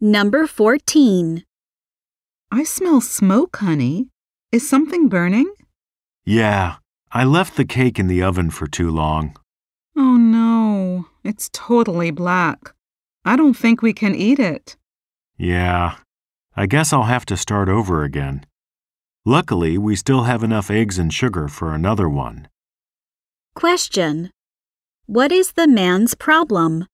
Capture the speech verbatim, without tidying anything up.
Number fourteen. I smell smoke, honey. Is something burning? Yeah, I left the cake in the oven for too long. Oh no, it's totally black. I don't think we can eat it. Yeah, I guess I'll have to start over again. Luckily, we still have enough eggs and sugar for another one. Question. What is the man's problem?